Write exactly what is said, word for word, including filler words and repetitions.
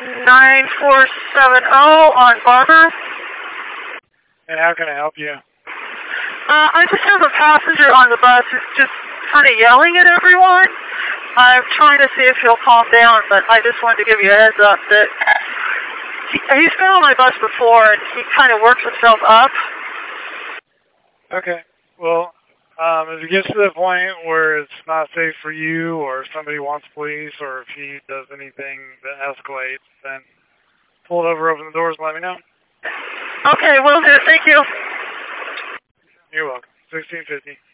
nine four seven zero on Barber. And how can I help you? Uh, I just have a passenger on the bus who's just kind of yelling at everyone. I'm trying to see if he'll calm down, but I just wanted to give you a heads up that he, he's been on my bus before, and he kind of works himself up. Okay. Well, um, if it gets to the point where it's not safe for you or somebody wants police or if he does anything that escalates, then pull it over, open the doors, and let me know. Okay, will do. Thank you. You're welcome. sixteen fifty.